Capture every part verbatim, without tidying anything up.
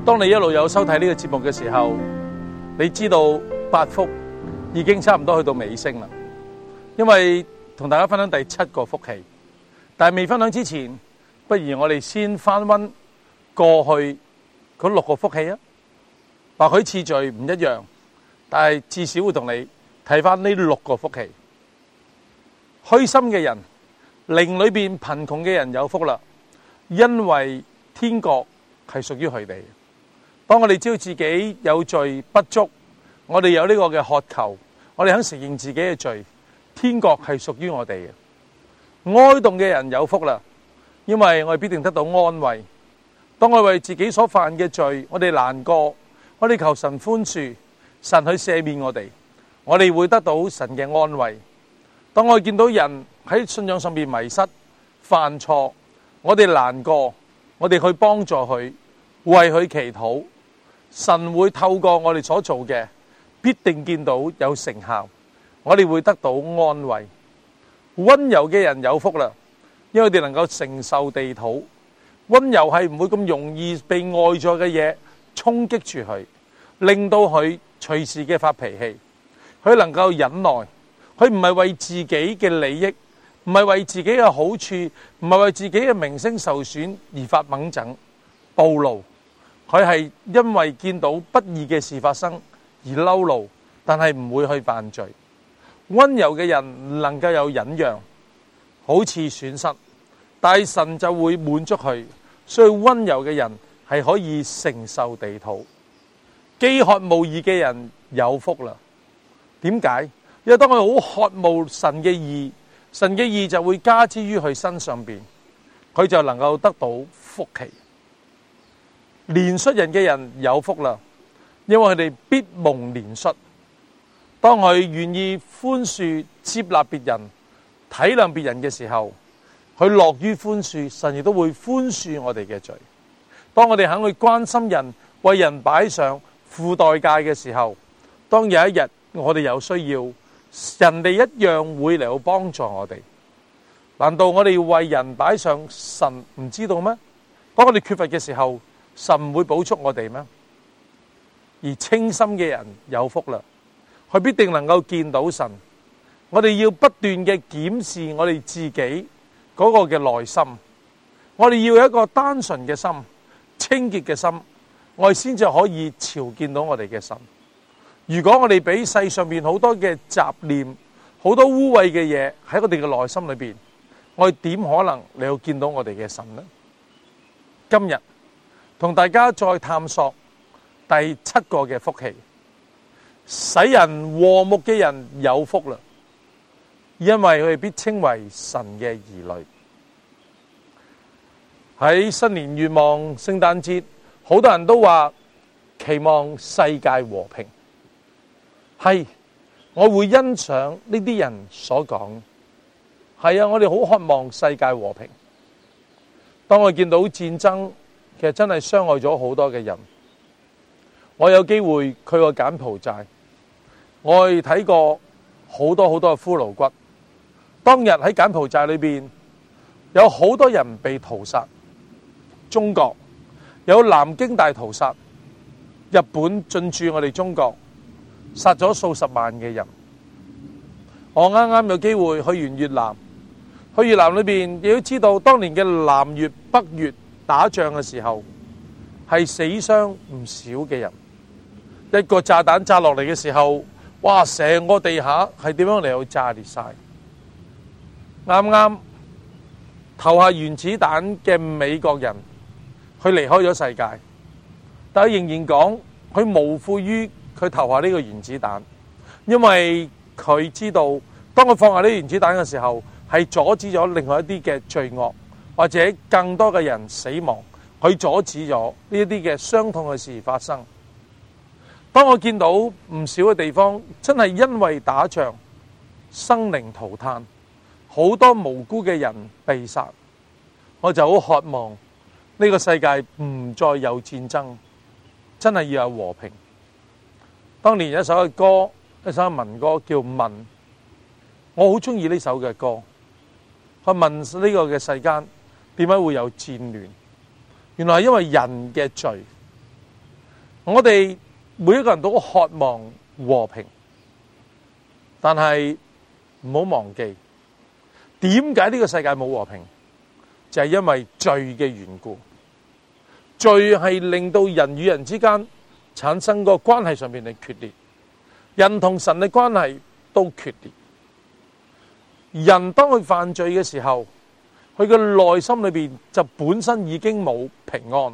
當你一路有收睇呢個節目嘅時候，你知道八福已經差唔多去到尾聲啦。因為同大家分享第七個福氣，但係未分享之前，不如我哋先翻溫過去嗰六個福氣啊。或許次序唔一樣，但係至少會同你睇翻呢六個福氣。虛心嘅人，靈裏邊貧窮嘅人有福啦，因為天國係屬於佢哋。當我哋知道自己有罪不足，我哋有呢個嘅渴求，我哋肯承認自己嘅罪，天國係屬於我哋嘅。哀慟嘅人有福啦，因為我哋必定得到安慰。當我哋為自己所犯嘅罪，我哋難過，我哋求神寬恕，神去赦免我哋，我哋會得到神嘅安慰。當我哋見到人喺信仰上面迷失、犯錯，我哋難過，我哋去幫助佢，為佢祈禱，神會透過我哋所做嘅，必定見到有成效，我哋會得到安慰。溫柔嘅人有福啦，因為佢哋能夠承受地土。溫柔係唔會咁容易被外在嘅嘢衝擊住佢，令到佢隨時嘅發脾氣。佢能夠忍耐，佢唔係為自己嘅利益，唔係為自己嘅好處，唔係為自己嘅名聲受損而發猛整暴怒。佢係因為見到不義嘅事發生而嬲怒，但係唔會去犯罪。溫柔嘅人能夠有忍讓，好似損失，但係神就會滿足佢。所以溫柔嘅人係可以承受地土。飢渴慕義嘅人有福啦。點解？因為當佢好渴慕神嘅義，神嘅義就會加之於佢身上邊，佢就能夠得到福氣。憐恤人嘅人有福啦，因為佢哋必蒙憐恤。當佢願意寬恕、接納別人、體諒別人嘅時候，佢樂於寬恕，神亦都會寬恕我哋嘅罪。當我哋肯去關心人、為人擺上、付代價嘅時候，當有一日我哋有需要，人哋一樣會嚟到幫助我哋。難道我哋要為人擺上，神唔知道咩？當我哋缺乏嘅時候，神唔會補足我哋咩？而清心嘅人有福啦，佢必定能夠見到神。我哋要不斷嘅檢視我哋自己嗰個嘅內心，我哋要有一個單純嘅心、清潔嘅心，我哋先至可以朝見到我哋嘅神。如果我哋俾世上面好多嘅雜念、好多污穢嘅嘢喺我哋嘅內心裏邊，我哋點可能嚟到見到我哋嘅神呢？今日同大家再探索第七個嘅福氣，使人和睦嘅人有福啦，因為佢哋必稱為神嘅兒女。喺新年願望聖誕節，好多人都話期望世界和平。係，我會欣賞呢啲人所講。係啊，我哋好渴望世界和平。當我見到戰爭，其實真係傷害咗好多嘅人。我有機會去過柬埔寨，我去睇過好多好多嘅骷髏骨。當日喺柬埔寨裏邊，有好多人被屠殺。中國有南京大屠殺，日本進駐我哋中國，殺咗數十萬嘅人。我啱啱有機會去完越南，去越南裏邊亦都知道，當年嘅南越北越打仗嘅時候，係死傷唔少嘅人。一個炸彈炸落嚟嘅時候，哇！成個地下係點樣嚟到炸裂晒。啱啱投下原子彈嘅美國人，佢離開咗世界，但係仍然講佢無悔於佢投下呢個原子彈，因為佢知道當佢放下呢個原子彈嘅時候，係阻止咗另外一啲嘅罪惡或者更多嘅人死亡，佢阻止咗呢一啲嘅傷痛嘅事發生。當我見到唔少嘅地方真係因為打仗生靈塗炭，好多無辜嘅人被殺，我就好渴望呢個世界唔再有戰爭，真係要有和平。當年有一首嘅歌，一首民歌叫《問》，我好中意呢首嘅歌。佢問呢個嘅世間點解會有戰亂？原來係因為人嘅罪。 我哋每一個人都渴望和平，但係唔好忘記，點解呢個世界冇和平？就係因為罪嘅緣故。罪係令到人與人之間產生個關係上面嘅決裂，人同神嘅關係都決裂。人當佢犯罪嘅時候，佢嘅內心裏邊就本身已經冇平安。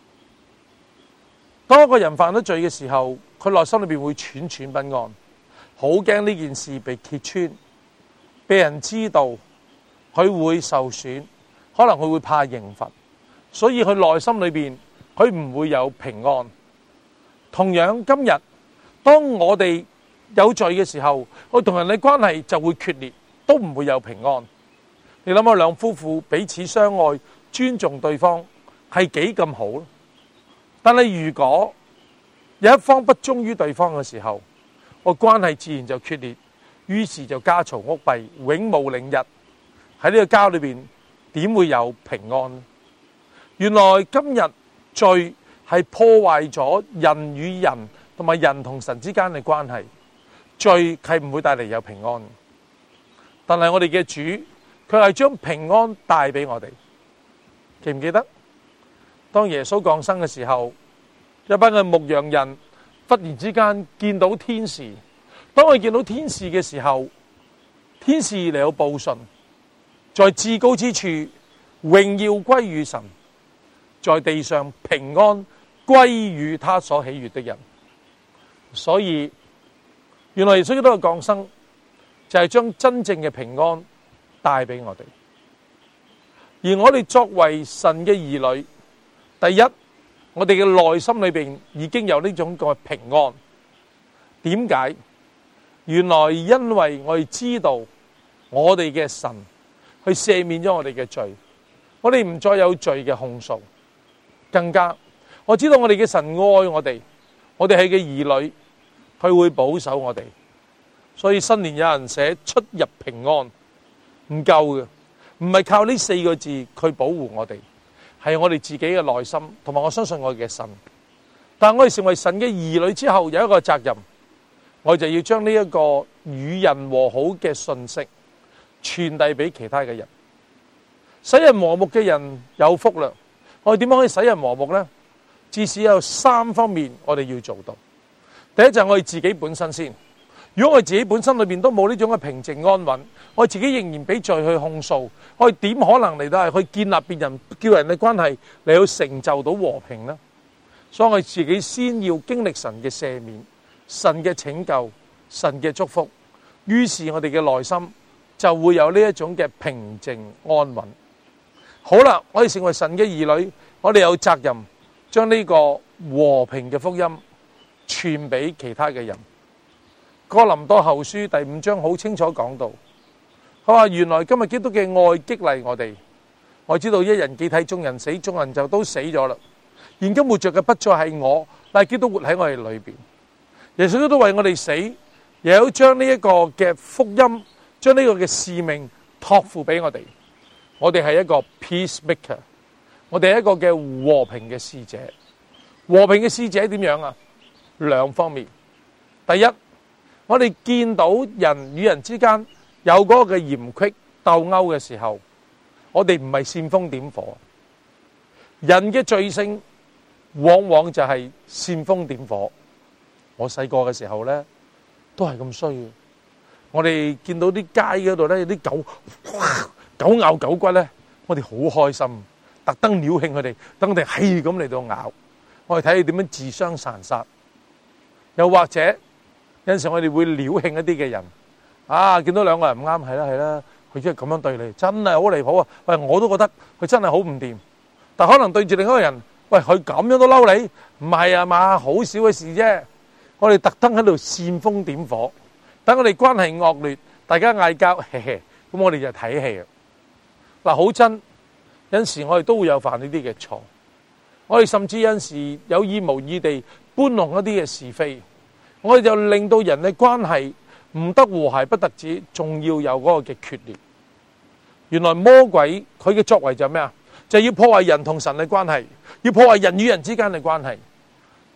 當一個人犯咗罪嘅時候，佢內心裏邊會喘喘不安，好驚呢件事被揭穿，被人知道，佢會受損，可能佢會怕刑罰，所以佢內心裏邊佢唔會有平安。同樣今日，當我哋有罪嘅時候，我同人嘅關係就會決裂，都唔會有平安。你諗下，兩夫婦彼此相愛、尊重對方，係幾咁好？但係如果有一方不忠於對方嘅時候，個關係自然就決裂，於是就家嘈屋閉，永無寧日。喺呢個家裏邊，點會有平安呢？原來今日罪係破壞咗人與人同埋人同神之間嘅關係，罪係唔會帶嚟有平安。但係我哋嘅主，佢係將平安帶俾我哋。記唔記得當耶穌降生嘅時候，一班嘅牧羊人忽然之間見到天使。當佢見到天使嘅時候，天使嚟到報信，在至高之處榮耀歸於神，在地上平安歸於他所喜悅的人。所以原來耶穌基督嘅降生就係將真正嘅平安帶俾我哋。而我哋作為神嘅兒女，第一，我哋嘅內心裏邊已經有呢種個平安。點解？原來因為我哋知道我哋嘅神去赦免咗我哋嘅罪，我哋唔再有罪嘅控訴。更加我知道我哋嘅神愛我哋，我哋係嘅兒女，佢會保守我哋。所以新年有人寫出入平安，唔夠嘅，唔係靠呢四個字去保護我哋，係我哋自己嘅內心，同埋我相信我嘅神。但係我哋成為神嘅兒女之後，有一個責任，我就要將呢一個與人和好嘅信息傳遞俾其他嘅人。使人和睦嘅人有福啦！我哋點樣可以使人和睦呢？至少有三方面我哋要做到。第一就係我哋自己本身先。如果我哋自己本身裏邊都冇呢種嘅平靜安穩，我哋自己仍然俾罪去控訴，我哋點可能嚟到係去建立別人叫人嘅關係嚟到成就到和平呢？所以我哋自己先要經歷神嘅赦免、神嘅拯救、神嘅祝福，於是我哋嘅內心就會有呢一種嘅平靜安穩。好啦，我哋成為神嘅兒女，我哋有責任將呢個和平嘅福音傳俾其他嘅人。哥林多後書第五章好清楚講到，佢話原來今日基督嘅愛激勵我哋，我知道一人既替眾人死，眾人就都死咗啦。現今活着嘅不再係我，但係基督活喺我哋裏邊。耶穌都為我哋死，又有將呢一個嘅福音，將呢個嘅使命託付俾我哋。我哋係一個 peacemaker， 我哋係一個嘅和平嘅使者。和平嘅使者點樣啊？兩方面。第一，我哋見到人與人之間有嗰個嘅嫌隙鬥毆嘅時候，我哋唔係煽風點火。人嘅罪性往往就係煽風點火。我細個嘅時候咧，都係咁衰嘅。我哋見到啲街嗰度咧，有啲狗，狗咬狗骨咧，我哋好開心，特登撩興佢哋，等佢哋係咁嚟到咬。我哋睇佢點樣自相殘殺。又或者有陣時我哋會撩興一啲嘅人，啊，見到兩個人唔啱，係啦係啦，佢即係咁樣對你，真係好離譜啊！喂，我都覺得佢真係好唔掂。但可能對住另一個人，喂，佢咁樣都嬲你，唔係啊嘛，好少嘅事啫。我哋特登喺度煽風點火，等我哋關係惡劣，大家嗌交，嘿嘿，咁我哋就睇戲啊。嗱，好真，有陣時我哋都會有犯呢啲嘅錯，我哋甚至有陣時有意無意地搬弄一啲嘅是非，我哋就令到人嘅關係唔得和諧，不特止，仲要有嗰個嘅決裂。原來魔鬼佢嘅作為就係咩啊？就係要破壞人同神嘅關係，要破壞人與人之間嘅關係。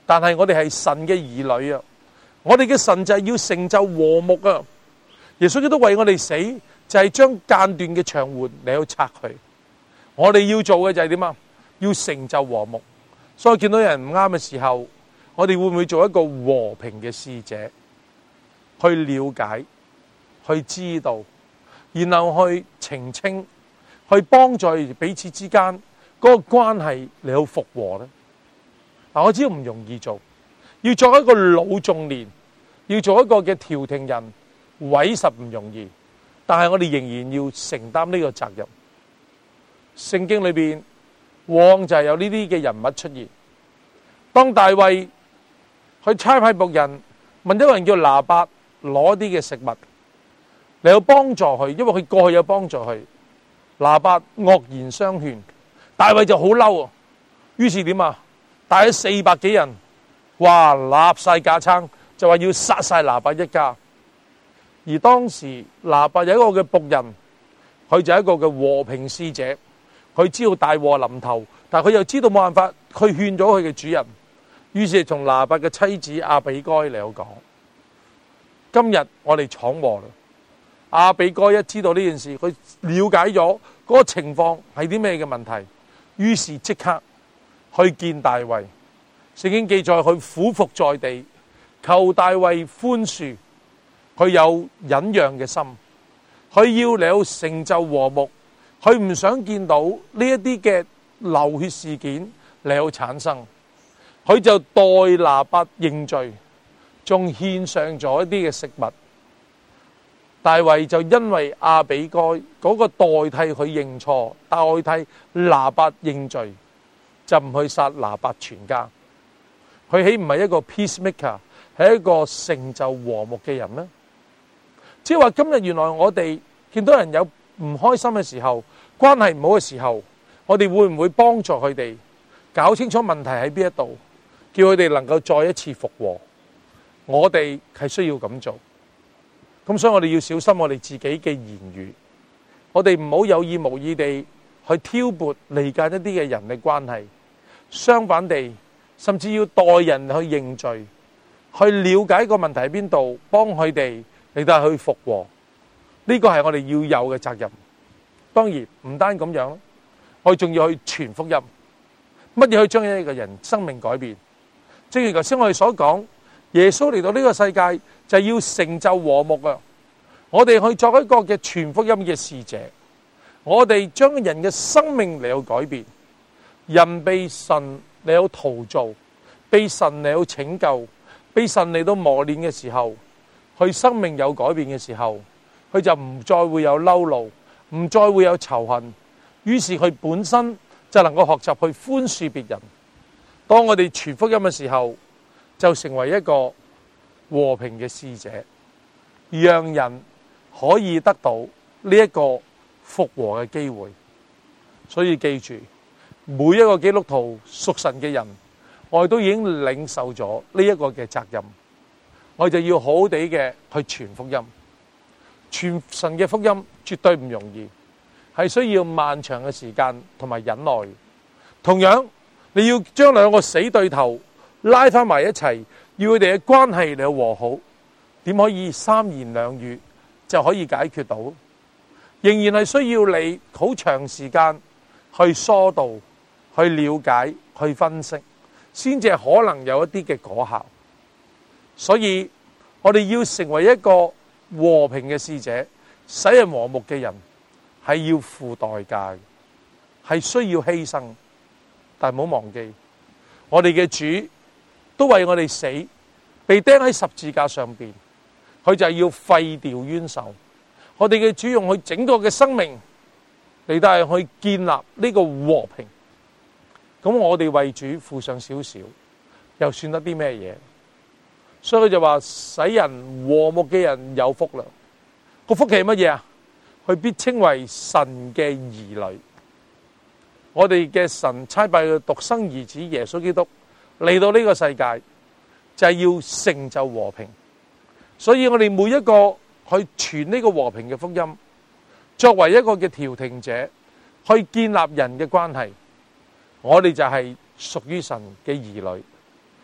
但係我哋係神嘅兒女啊！我哋嘅神就係要成就和睦啊！耶穌基督為我哋死，就係將間斷嘅牆垣嚟到拆去。我哋要做嘅就係點啊？要成就和睦。所以見到有人唔啱嘅時候，我哋會唔會做一個和平嘅使者，去了解、去知道，然後去澄清、去幫助彼此之間嗰個關係嚟到復和呢？嗱，我知道唔容易做，要做一個老仲年，要做一個嘅調停人，委實唔容易。但係我哋仍然要承擔呢個責任。聖經裏邊往往就係有呢啲嘅人物出現。當大衛去差派僕人問一個人叫拿八攞啲嘅食物嚟到幫助佢，因為佢過去有幫助佢。拿八惡言相勸，大衛就好嬲啊！於是點啊？帶咗四百幾人，哇！立晒架撐，就話要殺晒拿八一家。而當時拿八有一個嘅僕人，佢就係一個嘅和平使者，佢知道大禍臨頭，但係佢又知道冇辦法，佢勸咗佢嘅主人，於是同拿八嘅妻子亞比該嚟講：今日我哋闖禍啦！亞比該一知道呢件事，佢了解咗嗰個情況係啲咩嘅問題，於是即刻去見大衛。聖經記載佢俯伏在地，求大衛寬恕。佢有忍讓嘅心，佢要嚟到成就和睦，佢唔想見到呢一啲嘅流血事件嚟到產生，佢就代拿八認罪，仲獻上咗一啲嘅食物。大衛就因為亞比該嗰個代替佢認錯，代替拿八認罪，就唔去殺拿八全家。佢豈唔係一個 peacemaker， 係一個成就和睦嘅人咩？即係話今日原來我哋見到人有唔開心嘅時候，關係唔好嘅時候，我哋會唔會幫助佢哋搞清楚問題喺邊一度，叫佢哋能夠再一次復和？我哋係需要咁做。咁所以我哋要小心我哋自己嘅言語，我哋唔好有意無意地去挑撥離間一啲嘅人嘅關係。相反地，甚至要代人去認罪，去了解個問題喺邊度，幫佢哋嚟到去復和。呢個係我哋要有嘅責任。當然唔單咁樣，我哋仲要去傳福音。乜嘢去將一個人生命改變？正如頭先我哋所講，耶穌嚟到呢個世界就係要成就和睦啊！我哋去作一個嘅傳福音嘅使者，我哋將人嘅生命嚟到改變。人被神嚟到陶造，被神嚟到拯救，被神嚟到磨練嘅時候，佢生命有改變嘅時候，佢就唔再會有嬲怒，唔再會有仇恨，於是佢本身就能夠學習去寬恕別人。當我哋傳福音嘅時候，就成為一個和平嘅使者，讓人可以得到呢一個復和嘅機會。所以記住，每一個基督徒屬神嘅人，我哋都已經領受咗呢一個嘅責任，我哋就要好好地嘅去傳福音。傳神嘅福音絕對唔容易，係需要漫長嘅時間同埋忍耐。同樣，你要將兩個死對頭拉翻埋一齊，要佢哋嘅關係嚟和好，點可以三言兩語就可以解決到？仍然係需要你好長時間去疏導、去了解、去分析，先至可能有一啲嘅果效。所以我哋要成為一個和平嘅使者，使人和睦嘅人，係要付代價嘅，係需要犧牲。但係唔好忘記，我哋嘅主都為我哋死，被釘喺十字架上邊，佢就係要廢掉冤仇。我哋嘅主用佢整個嘅生命嚟到係去建立呢個和平。咁我哋為主付上少少，又算得啲咩嘢？所以佢就話，使人和睦嘅人有福啦。個福氣係乜嘢啊？佢必稱為神嘅兒女。我哋嘅神差派嘅獨生兒子耶穌基督嚟到呢個世界，就係要成就和平。所以我哋每一個去傳呢個和平嘅福音，作為一個嘅調停者，去建立人嘅關係，我哋就係屬於神嘅兒女。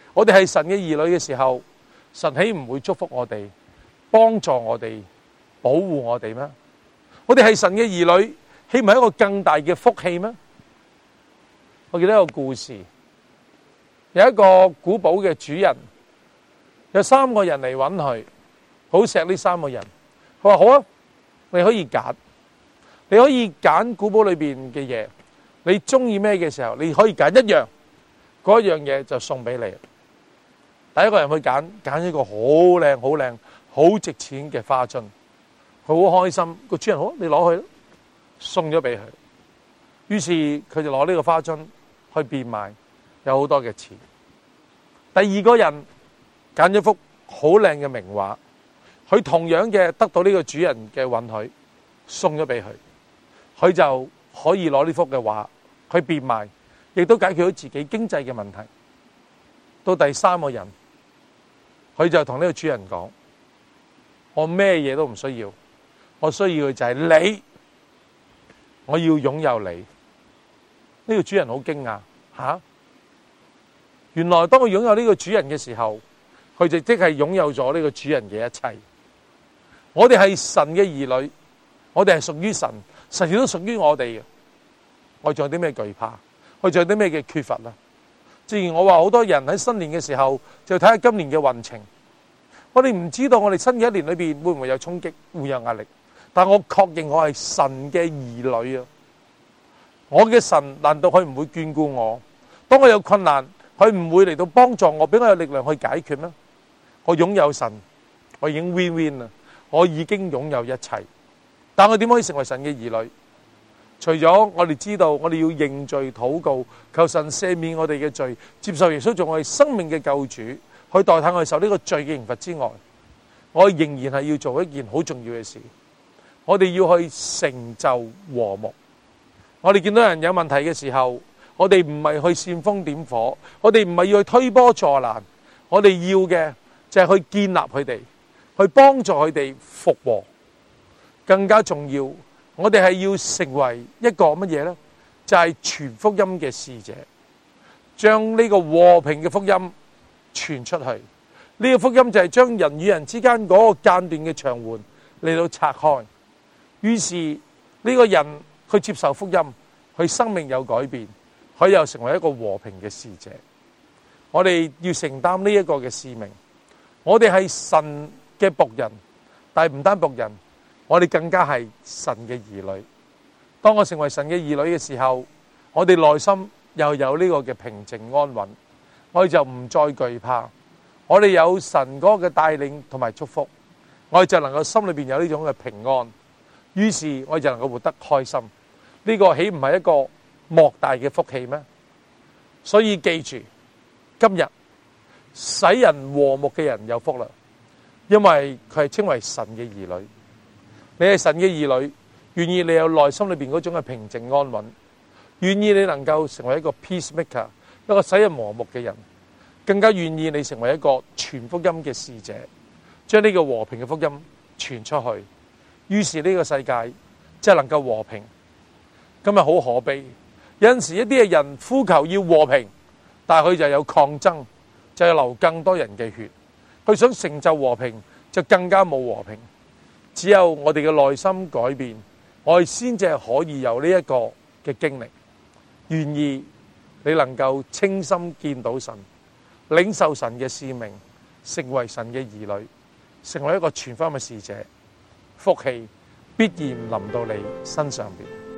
我哋係神嘅兒女嘅時候，神豈唔會祝福我哋，幫助我哋，保護我哋咩？我哋係神嘅兒女，豈唔係一個更大嘅福氣咩？我記得一個故事，有一個古堡嘅主人，有三個人嚟揾佢，好錫呢三個人。佢話好啊，你可以揀，你可以揀古堡裏邊嘅嘢，你中意咩嘅時候，你可以揀一樣，嗰一樣嘢就送俾你。第一個人去揀，揀一個好靚、好靚、好值錢嘅花樽，佢好開心。個主人好，你攞去，送咗俾佢。於是佢就攞呢個花樽去變賣，有好多嘅錢。第二個人揀咗幅好靚嘅名畫，佢同樣嘅得到呢個主人嘅允許，送咗俾佢，佢就可以攞呢幅嘅畫去變賣，亦都解決咗自己經濟嘅問題。到第三個人，佢就同呢個主人講：我咩嘢都唔需要，我需要嘅就係你，我要擁有你。呢個主人好驚訝，吓！原來當佢擁有呢個主人嘅時候，佢就即係擁有咗呢個主人嘅一切。我哋係神嘅兒女，我哋係屬於神，神亦都屬於我哋嘅。我仲有啲咩懼怕？我仲有啲咩嘅缺乏啦？正如我話，好多人喺新年嘅時候就睇下今年嘅運程。我哋唔知道我哋新嘅一年裏邊會唔會有衝擊，會有壓力。但我確認我係神嘅兒女啊！我嘅神難道佢唔會眷顧我？當我有困難，佢唔會嚟到幫助我，俾我有力量去解決咩？我擁有神，我已經 win win 啦，我已經擁有一切。但我點可以成為神嘅兒女？除咗我哋知道我哋要認罪禱告，求神赦免我哋嘅罪，接受耶穌做我哋生命嘅救主，去代替我哋受呢個罪嘅刑罰之外，我仍然係要做一件好重要嘅事。我哋要去成就和睦。我哋見到人有問題嘅時候，我哋唔係去煽風點火，我哋唔係要去推波助瀾，我哋要嘅就係去建立佢哋，去幫助佢哋復和。更加重要，我哋係要成為一個乜嘢呢？就係傳福音嘅使者，將呢個和平嘅福音傳出去。呢個福音就係將人與人之間嗰個間斷嘅牆垣嚟到拆開。於是呢個人佢接受福音，佢生命有改變，佢又成為一個和平嘅使者。我哋要承擔呢一個嘅使命。我哋係神嘅僕人，但係唔單僕人，我哋更加係神嘅兒女。當我成為神嘅兒女嘅時候，我哋內心又有呢個嘅平靜安穩，我哋就唔再懼怕。我哋有神嗰個嘅帶領同埋祝福，我哋就能夠心裏邊有呢種嘅平安。於是我哋就能夠活得開心。呢個豈唔係一個莫大嘅福氣咩？所以記住，今日使人和睦嘅人有福啦，因為佢係稱為神嘅兒女。你係神嘅兒女，願意你有內心裏邊嗰種嘅平靜安穩，願意你能夠成為一個 peacemaker， 一個使人和睦嘅人，更加願意你成為一個傳福音嘅使者，將呢個和平嘅福音傳出去。於是呢個世界即係能夠和平。今日好可悲，有陣時一啲嘅人呼求要和平，但係佢就有抗爭，就要流更多人嘅血。佢想成就和平，就更加冇和平。只有我哋嘅內心改變，我哋先至係可以有呢一個嘅經歷。願意你能夠清心見到神，領受神嘅使命，成為神嘅兒女，成為一個傳福音嘅使者，福氣必然臨到你身上邊。